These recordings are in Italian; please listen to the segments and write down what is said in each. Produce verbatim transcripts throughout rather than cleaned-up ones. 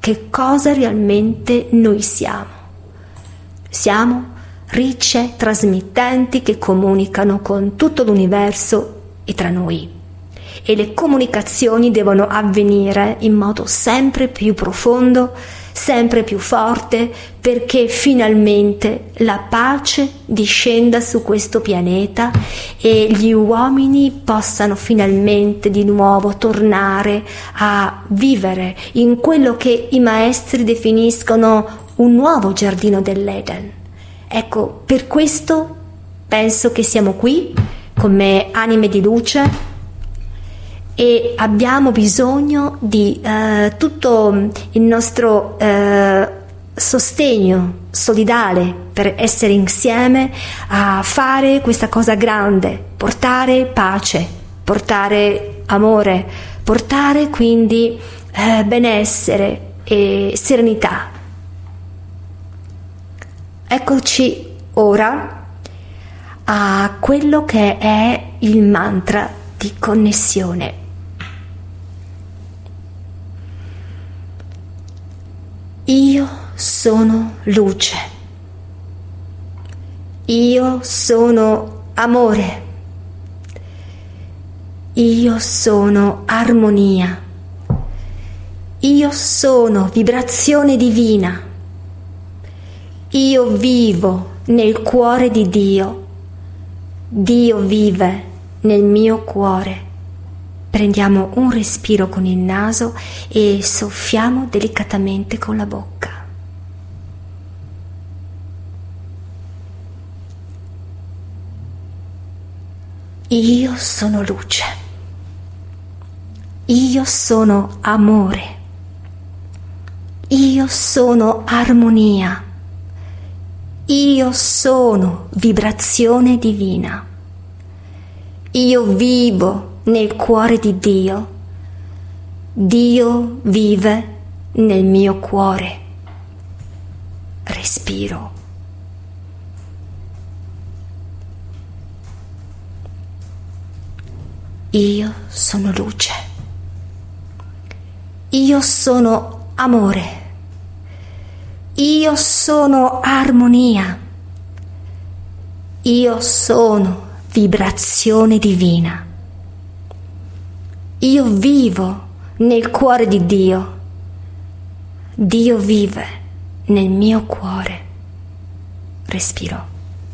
che cosa realmente noi siamo. Siamo ricce trasmittenti che comunicano con tutto l'universo e tra noi. E le comunicazioni devono avvenire in modo sempre più profondo, sempre più forte, perché finalmente la pace discenda su questo pianeta e gli uomini possano finalmente di nuovo tornare a vivere in quello che i maestri definiscono un nuovo giardino dell'Eden. Ecco, per questo penso che siamo qui come anime di luce e abbiamo bisogno di eh, tutto il nostro eh, sostegno solidale per essere insieme a fare questa cosa grande, portare pace, portare amore, portare quindi eh, benessere e serenità. Eccoci ora a quello che è il mantra di connessione. Io sono luce, io sono amore, io sono armonia, io sono vibrazione divina, io vivo nel cuore di Dio, Dio vive nel mio cuore. Prendiamo un respiro con il naso e soffiamo delicatamente con la bocca. Io sono luce. Io sono amore. Io sono armonia. Io sono vibrazione divina. Io vivo nel cuore di Dio, Dio vive nel mio cuore. Respiro. Io sono luce. Io sono amore. Io sono armonia. Io sono vibrazione divina. Io vivo nel cuore di Dio. Dio vive nel mio cuore. Respiro.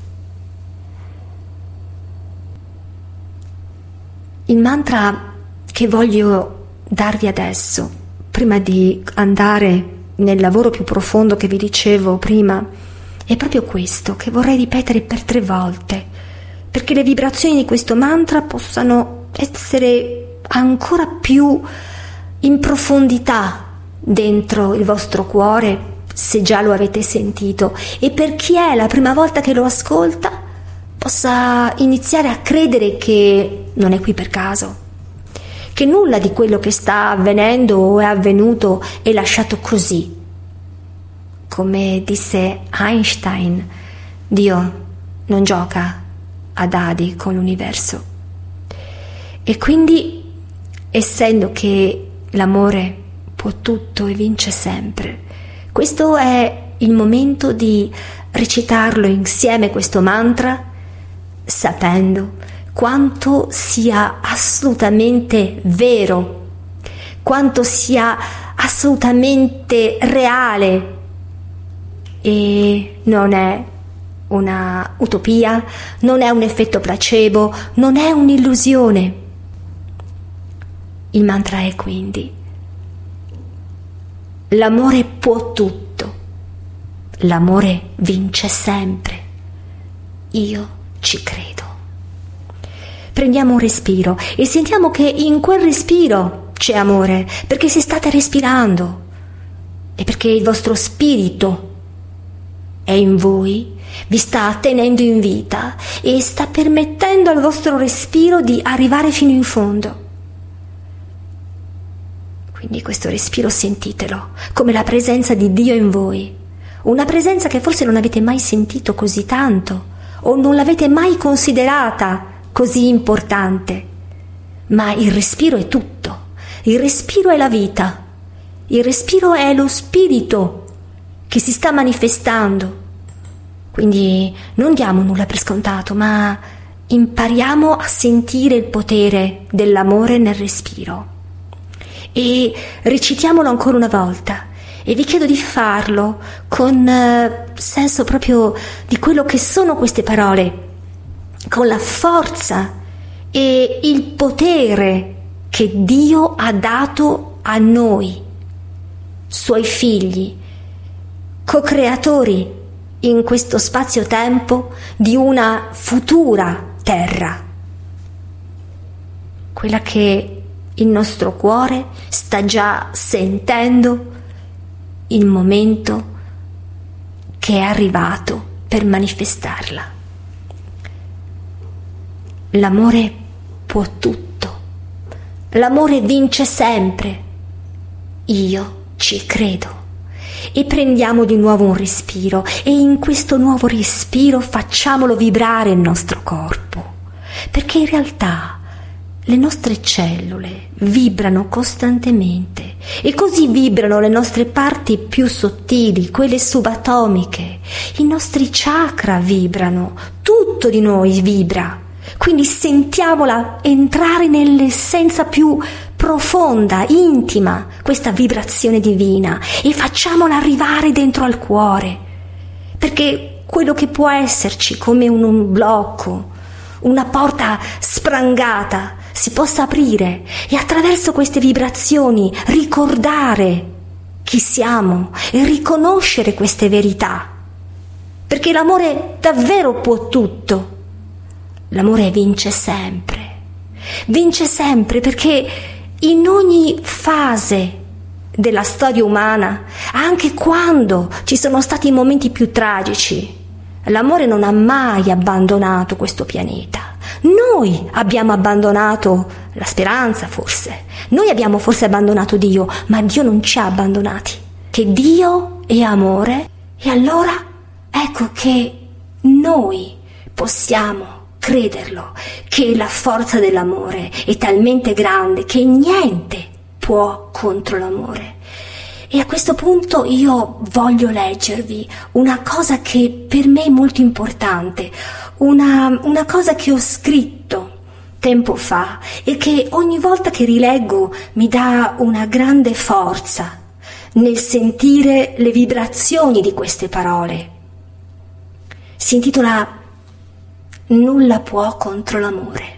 Il mantra che voglio darvi adesso, prima di andare nel lavoro più profondo che vi dicevo prima, è proprio questo che vorrei ripetere per tre volte, perché le vibrazioni di questo mantra possano essere ancora più in profondità dentro il vostro cuore, se già lo avete sentito, e per chi è la prima volta che lo ascolta possa iniziare a credere che non è qui per caso, che nulla di quello che sta avvenendo o è avvenuto è lasciato così. Come disse Einstein, Dio non gioca a dadi con l'universo. E quindi, essendo che l'amore può tutto e vince sempre, questo è il momento di recitarlo insieme, questo mantra, sapendo quanto sia assolutamente vero, quanto sia assolutamente reale e non è una utopia, non è un effetto placebo, non è un'illusione. Il mantra è quindi: l'amore può tutto, l'amore vince sempre, io ci credo. Prendiamo un respiro e sentiamo che in quel respiro c'è amore, perché se state respirando e perché il vostro spirito è in voi, vi sta tenendo in vita e sta permettendo al vostro respiro di arrivare fino in fondo. Quindi questo respiro sentitelo come la presenza di Dio in voi, una presenza che forse non avete mai sentito così tanto o non l'avete mai considerata così importante, ma il respiro è tutto, il respiro è la vita Il respiro è lo spirito che si sta manifestando. Quindi non diamo nulla per scontato, ma impariamo a sentire il potere dell'amore nel respiro. E recitiamolo ancora una volta. E vi chiedo di farlo con eh, senso proprio di quello che sono queste parole, con la forza e il potere che Dio ha dato a noi, suoi figli, co-creatori in questo spazio-tempo di una futura terra, quella che il nostro cuore sta già sentendo il momento che è arrivato per manifestarla. L'amore può tutto, l'amore vince sempre. Io ci credo. E prendiamo di nuovo un respiro e in questo nuovo respiro facciamolo vibrare il nostro corpo, perché in realtà le nostre cellule vibrano costantemente e così vibrano le nostre parti più sottili, quelle subatomiche, i nostri chakra vibrano, tutto di noi vibra, quindi sentiamola entrare nell'essenza più profonda, intima, questa vibrazione divina e facciamola arrivare dentro al cuore, perché quello che può esserci come un, un blocco, una porta sprangata, si possa aprire e attraverso queste vibrazioni ricordare chi siamo e riconoscere queste verità, perché l'amore davvero può tutto. L'amore vince sempre, vince sempre perché in ogni fase della storia umana, anche quando ci sono stati i momenti più tragici, l'amore non ha mai abbandonato questo pianeta. Noi abbiamo abbandonato la speranza, forse. Noi abbiamo forse abbandonato Dio, ma Dio non ci ha abbandonati. Che Dio è amore e allora ecco che noi possiamo crederlo, che la forza dell'amore è talmente grande che niente può contro l'amore. E a questo punto io voglio leggervi una cosa che per me è molto importante, una, una cosa che ho scritto tempo fa e che ogni volta che rileggo mi dà una grande forza nel sentire le vibrazioni di queste parole. Si intitola Nulla può contro l'amore.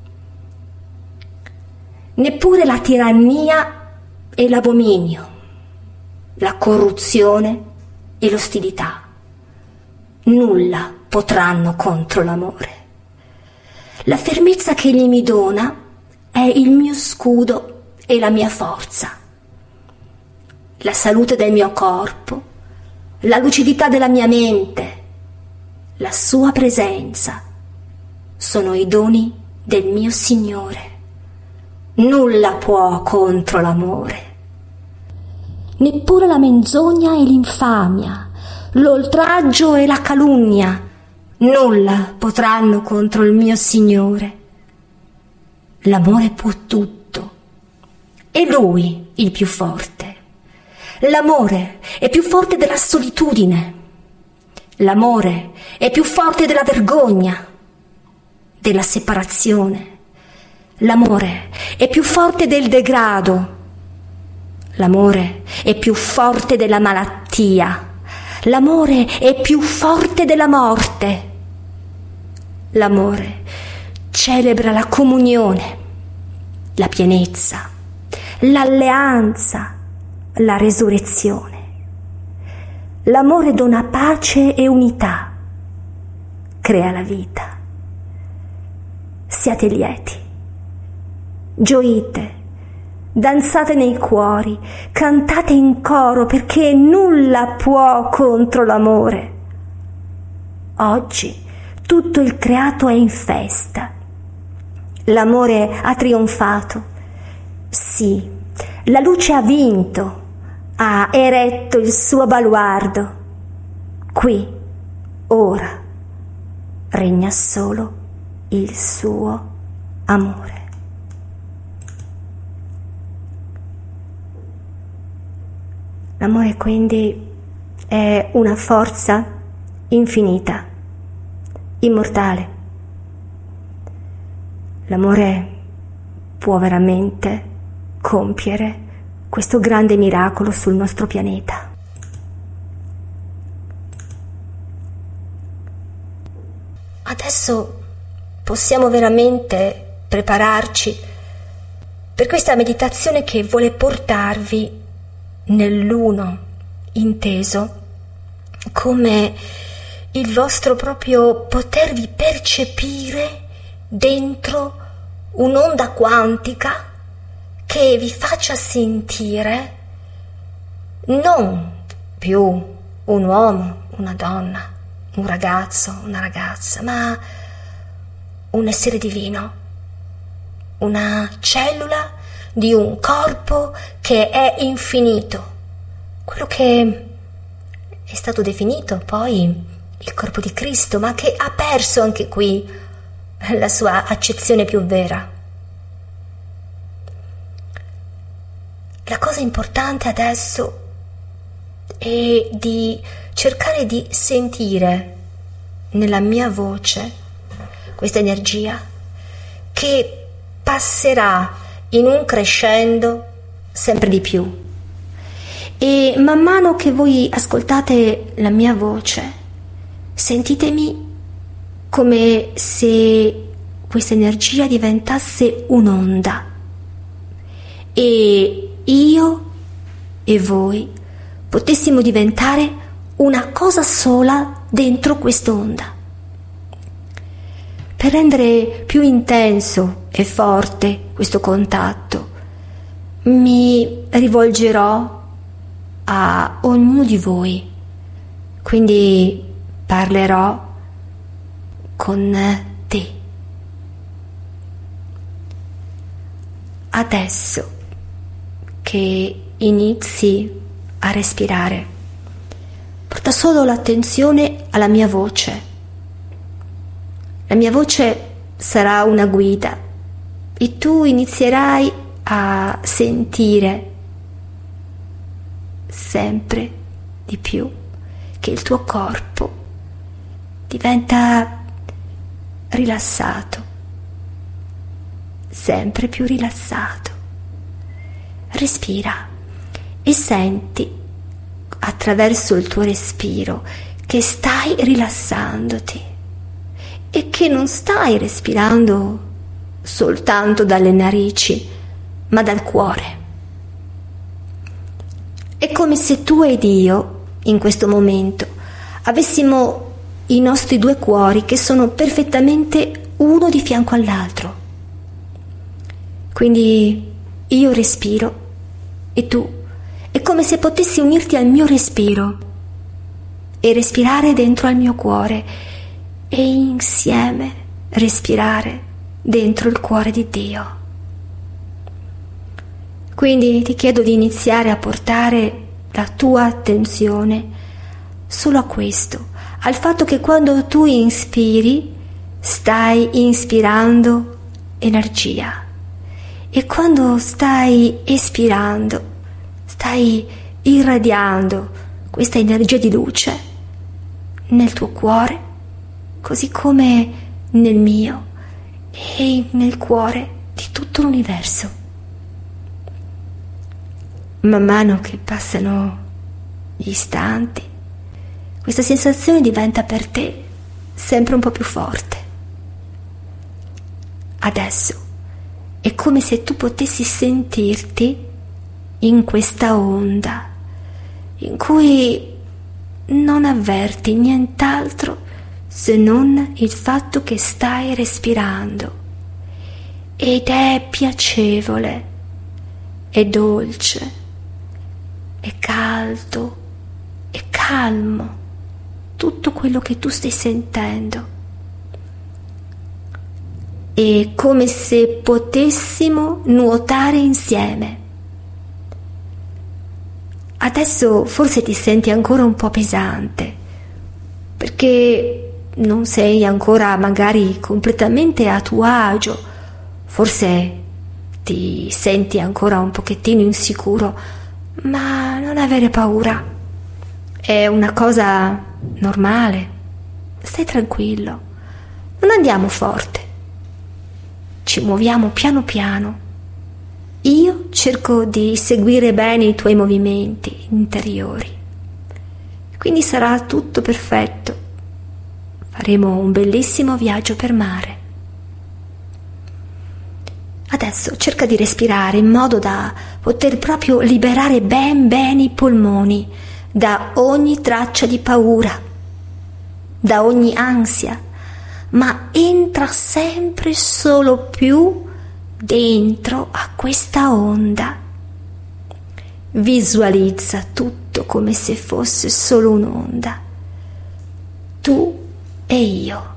Neppure la tirannia e l'abominio, la corruzione e l'ostilità, nulla potranno contro l'amore. La fermezza che egli mi dona è il mio scudo e la mia forza. La salute del mio corpo, la lucidità della mia mente, la sua presenza sono i doni del mio Signore. Nulla può contro l'amore. Neppure la menzogna e l'infamia, l'oltraggio e la calunnia, nulla potranno contro il mio Signore. L'amore può tutto. È Lui il più forte. L'amore è più forte della solitudine. L'amore è più forte della vergogna, della separazione. L'amore è più forte del degrado. L'amore è più forte della malattia. L'amore è più forte della morte. L'amore celebra la comunione, la pienezza, l'alleanza, la resurrezione. L'amore dona pace e unità, crea la vita. Siate lieti, gioite, danzate nei cuori, cantate in coro perché nulla può contro l'amore. Oggi tutto il creato è in festa. L'amore ha trionfato. Sì, la luce ha vinto, ha eretto il suo baluardo. Qui, ora, regna solo il suo amore. L'amore quindi è una forza infinita, immortale. L'amore può veramente compiere questo grande miracolo sul nostro pianeta. Adesso possiamo veramente prepararci per questa meditazione che vuole portarvi nell'uno inteso come il vostro proprio potervi percepire dentro un'onda quantica che vi faccia sentire non più un uomo, una donna, un ragazzo, una ragazza, ma un essere divino, una cellula di un corpo che è infinito, quello che è stato definito poi il corpo di Cristo, ma che ha perso anche qui la sua accezione più vera. La cosa importante adesso è di cercare di sentire nella mia voce questa energia che passerà in un crescendo sempre di più. E man mano che voi ascoltate la mia voce, sentitemi come se questa energia diventasse un'onda e io e voi potessimo diventare una cosa sola dentro quest'onda. Per rendere più intenso e forte questo contatto, mi rivolgerò a ognuno di voi, quindi parlerò con te. Adesso che inizi a respirare, porta solo l'attenzione alla mia voce. La mia voce sarà una guida e tu inizierai a sentire sempre di più che il tuo corpo diventa rilassato, sempre più rilassato. Respira e senti attraverso il tuo respiro che stai rilassandoti e che non stai respirando soltanto dalle narici, ma dal cuore. È come se tu ed io, in questo momento, avessimo i nostri due cuori che sono perfettamente uno di fianco all'altro. Quindi io respiro e tu, è come se potessi unirti al mio respiro e respirare dentro al mio cuore e insieme respirare dentro il cuore di Dio. Quindi ti chiedo di iniziare a portare la tua attenzione solo a questo, al fatto che quando tu inspiri stai inspirando energia e quando stai espirando stai irradiando questa energia di luce nel tuo cuore, così come nel mio e nel cuore di tutto l'universo. Man mano che passano gli istanti, questa sensazione diventa per te sempre un po' più forte. Adesso è come se tu potessi sentirti in questa onda in cui non avverti nient'altro se non il fatto che stai respirando ed è piacevole, è dolce, è caldo, è calmo tutto quello che tu stai sentendo. È come se potessimo nuotare insieme. Adesso forse ti senti ancora un po' pesante, perché non sei ancora magari completamente a tuo agio, forse ti senti ancora un pochettino insicuro, ma non avere paura. È una cosa normale. Stai tranquillo. Non andiamo forte. Ci muoviamo piano piano. Io cerco di seguire bene i tuoi movimenti interiori. Quindi sarà tutto perfetto. Faremo un bellissimo viaggio per mare. Adesso cerca di respirare in modo da poter proprio liberare ben bene i polmoni da ogni traccia di paura, da ogni ansia, ma entra sempre solo più dentro a questa onda. Visualizza tutto come se fosse solo un'onda. Tu e io.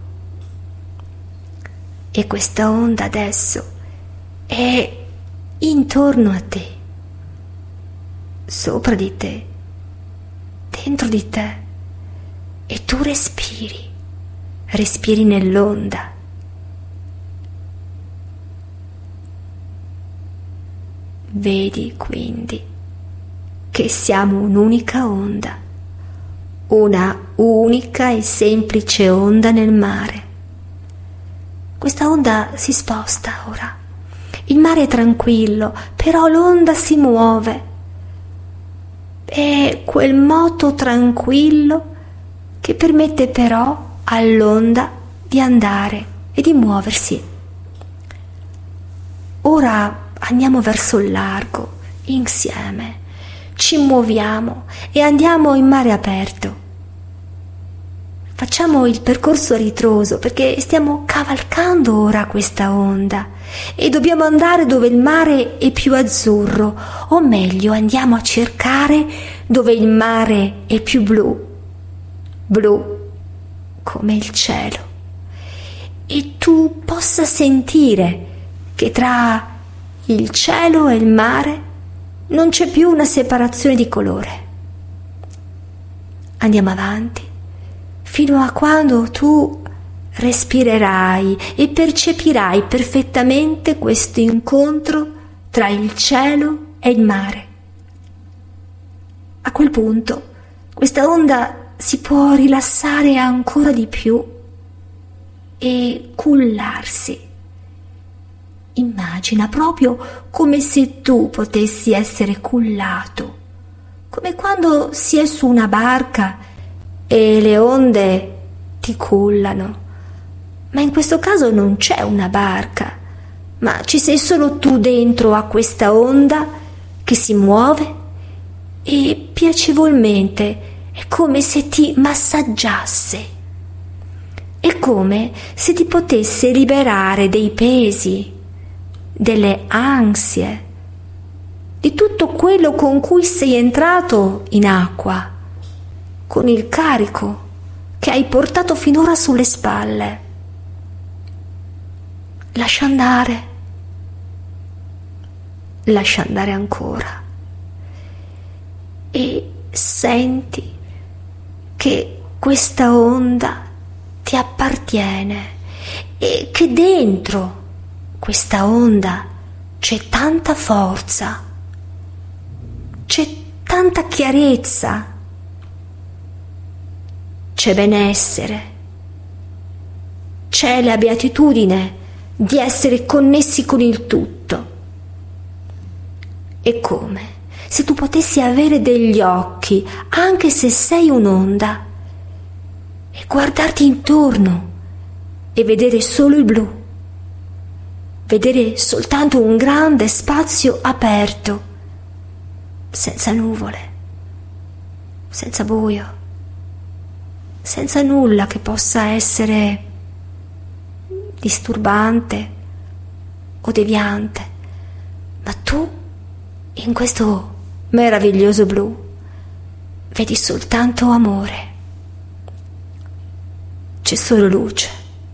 E questa onda adesso è intorno a te, sopra di te, dentro di te, e tu respiri, respiri nell'onda. Vedi quindi che siamo un'unica onda, una unica e semplice onda nel mare. Questa onda si sposta ora. Il mare è tranquillo, però l'onda si muove. È quel moto tranquillo che permette però all'onda di andare e di muoversi. Ora andiamo verso il largo, insieme. Ci muoviamo e andiamo in mare aperto. Facciamo il percorso a ritroso perché stiamo cavalcando ora questa onda e dobbiamo andare dove il mare è più azzurro, o meglio andiamo a cercare dove il mare è più blu, blu come il cielo, e tu possa sentire che tra il cielo e il mare non c'è più una separazione di colore. Andiamo avanti fino a quando tu respirerai e percepirai perfettamente questo incontro tra il cielo e il mare. A quel punto questa onda si può rilassare ancora di più e cullarsi. Immagina proprio come se tu potessi essere cullato, come quando si è su una barca e le onde ti cullano. Ma in questo caso non c'è una barca, ma ci sei solo tu dentro a questa onda che si muove e piacevolmente è come se ti massaggiasse. È come se ti potesse liberare dei pesi, delle ansie, di tutto quello con cui sei entrato in acqua, con il carico che hai portato finora sulle spalle. Lascia andare, lascia andare ancora e senti che questa onda ti appartiene e che dentro questa onda c'è tanta forza, c'è tanta chiarezza, c'è benessere, c'è la beatitudine di essere connessi con il tutto. È come se tu potessi avere degli occhi, anche se sei un'onda, e guardarti intorno e vedere solo il blu, vedere soltanto un grande spazio aperto, senza nuvole, senza buio, senza nulla che possa essere disturbante o deviante, ma tu in questo meraviglioso blu vedi soltanto amore, c'è solo luce,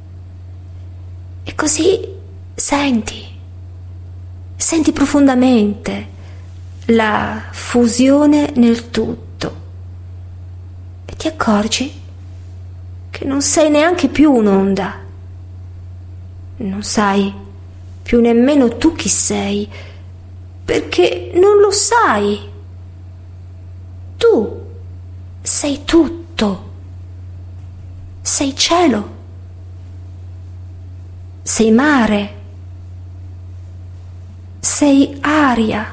e così senti, senti profondamente la fusione nel tutto e ti accorgi che non sei neanche più un'onda. Non sai più nemmeno tu chi sei, perché non lo sai. Tu sei tutto, sei cielo, sei mare, sei aria,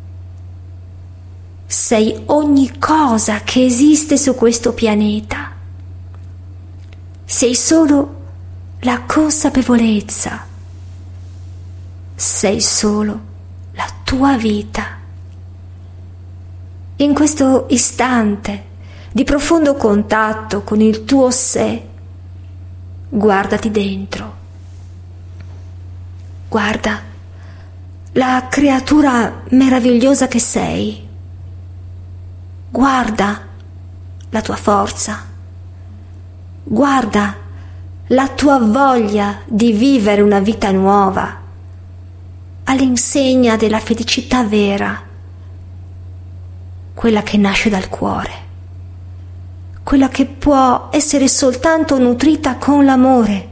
sei ogni cosa che esiste su questo pianeta. Sei solo la consapevolezza, sei solo la tua vita. In questo istante di profondo contatto con il tuo sé, guardati dentro, guarda la creatura meravigliosa che sei, guarda la tua forza, guarda la tua voglia di vivere una vita nuova, all'insegna della felicità vera, quella che nasce dal cuore, quella che può essere soltanto nutrita con l'amore.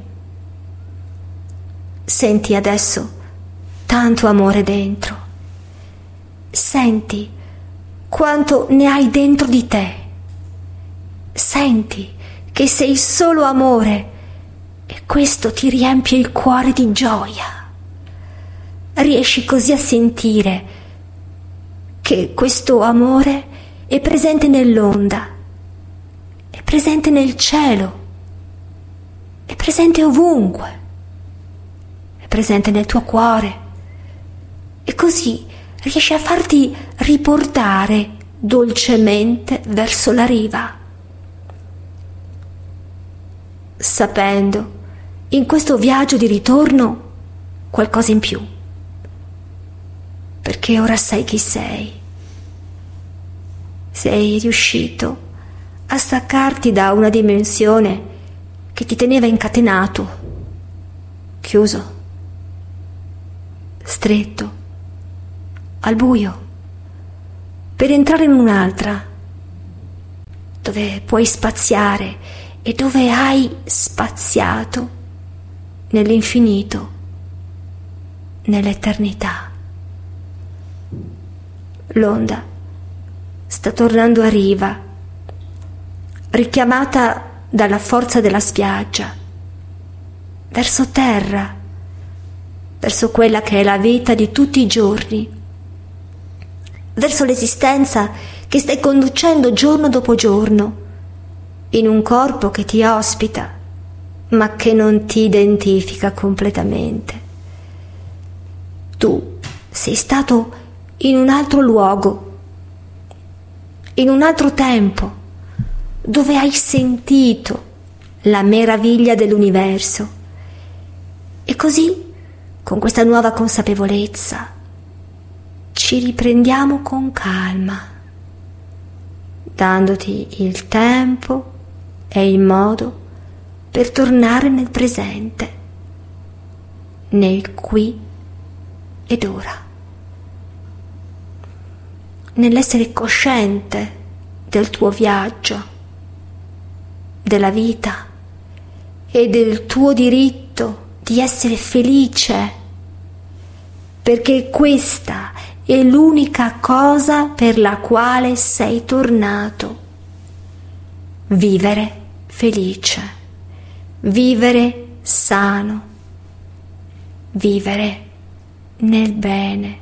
Senti adesso tanto amore dentro, senti quanto ne hai dentro di te, senti che sei solo amore e questo ti riempie il cuore di gioia. Riesci così a sentire che questo amore è presente nell'onda, è presente nel cielo, è presente ovunque, è presente nel tuo cuore, e così riesci a farti riportare dolcemente verso la riva, sapendo in questo viaggio di ritorno qualcosa in più, perché ora sai chi sei. Sei riuscito a staccarti da una dimensione che ti teneva incatenato, chiuso, stretto, al buio, per entrare in un'altra, dove puoi spaziare e dove hai spaziato nell'infinito, nell'eternità. L'onda sta tornando a riva, richiamata dalla forza della spiaggia, verso terra, verso quella che è la vita di tutti i giorni, verso l'esistenza che stai conducendo giorno dopo giorno, in un corpo che ti ospita, ma che non ti identifica completamente. Tu sei stato in un altro luogo, in un altro tempo, dove hai sentito la meraviglia dell'universo. E così, con questa nuova consapevolezza, ci riprendiamo con calma, dandoti il tempo e il modo per tornare nel presente, nel qui ed ora, nell'essere cosciente del tuo viaggio, della vita e del tuo diritto di essere felice, perché questa è l'unica cosa per la quale sei tornato. Vivere felice, vivere sano, vivere nel bene.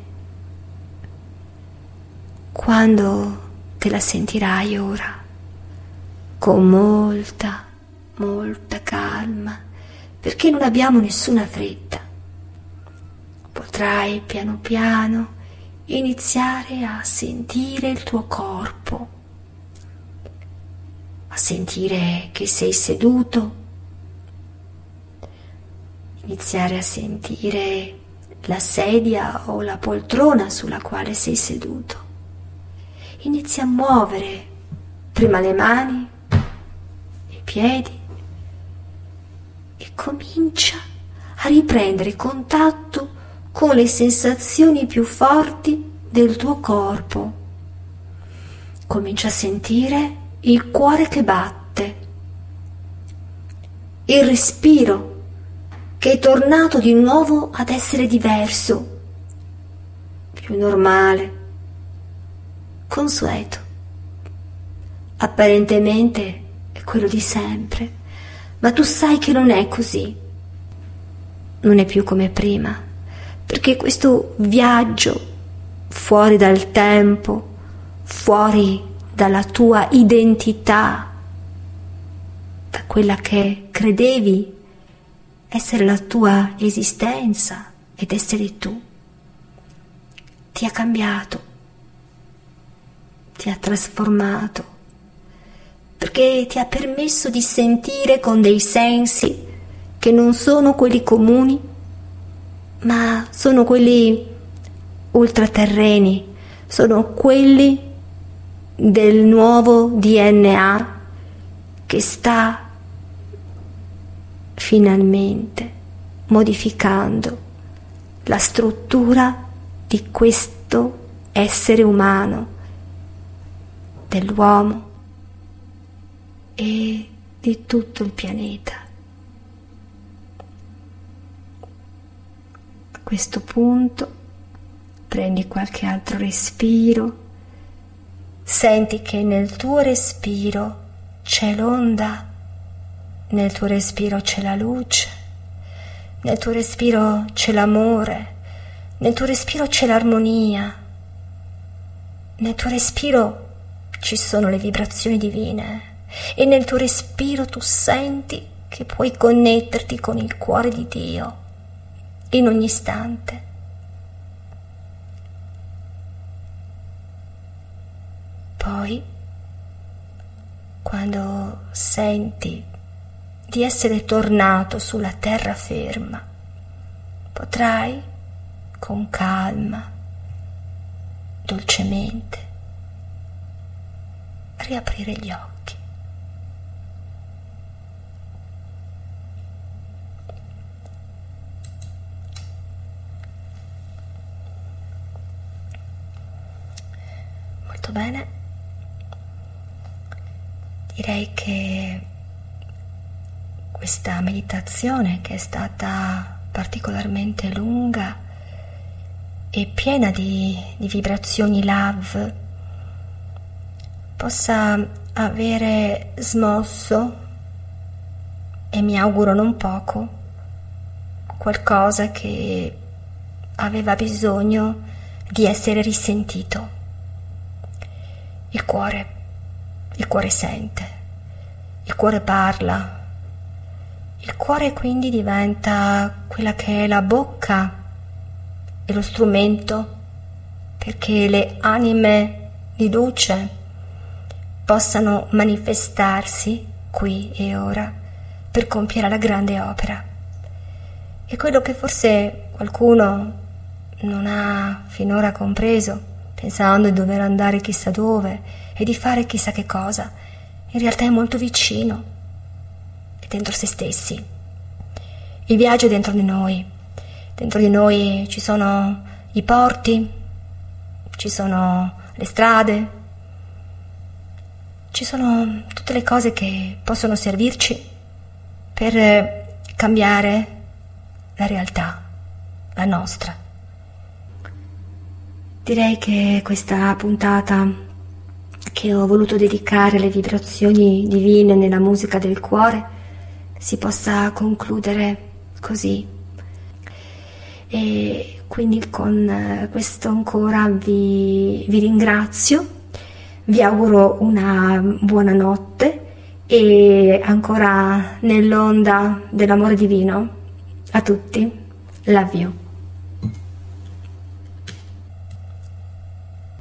Quando te la sentirai ora, con molta, molta calma, perché non abbiamo nessuna fretta, potrai piano piano iniziare a sentire il tuo corpo, a sentire che sei seduto, iniziare a sentire la sedia o la poltrona sulla quale sei seduto. Inizia a muovere prima le mani, i piedi, e comincia a riprendere contatto con le sensazioni più forti del tuo corpo. Comincia a sentire il cuore che batte, il respiro che è tornato di nuovo ad essere diverso, più normale, consueto, apparentemente è quello di sempre, ma tu sai che non è così. Non è più come prima, perché questo viaggio fuori dal tempo, fuori dalla tua identità, da quella che credevi essere la tua esistenza ed essere tu, ti ha cambiato, ti ha trasformato, perché ti ha permesso di sentire con dei sensi che non sono quelli comuni, ma sono quelli ultraterreni, sono quelli del nuovo D N A che sta finalmente modificando la struttura di questo essere umano, dell'uomo e di tutto il pianeta. A questo punto prendi qualche altro respiro, senti che nel tuo respiro c'è l'onda, nel tuo respiro c'è la luce, nel tuo respiro c'è l'amore, nel tuo respiro c'è l'armonia, nel tuo respiro ci sono le vibrazioni divine e nel tuo respiro tu senti che puoi connetterti con il cuore di Dio in ogni istante. Poi, quando senti di essere tornato sulla terraferma, potrai con calma, dolcemente, riaprire gli occhi. Molto bene. Direi che questa meditazione, che è stata particolarmente lunga e piena di, di vibrazioni love, possa avere smosso, e mi auguro non poco, qualcosa che aveva bisogno di essere risentito. Il cuore. Il cuore sente, il cuore parla, il cuore quindi diventa quella che è la bocca e lo strumento perché le anime di luce possano manifestarsi qui e ora per compiere la grande opera. E quello che forse qualcuno non ha finora compreso, pensando di dover andare chissà dove e di fare chissà che cosa, in realtà è molto vicino, è dentro se stessi. Il viaggio è dentro di noi, dentro di noi ci sono i porti, ci sono le strade, ci sono tutte le cose che possono servirci per cambiare la realtà, la nostra. Direi che questa puntata che ho voluto dedicare alle vibrazioni divine nella musica del cuore si possa concludere così. E quindi con questo ancora vi, vi ringrazio, vi auguro una buona notte e ancora nell'onda dell'amore divino a tutti. Love you.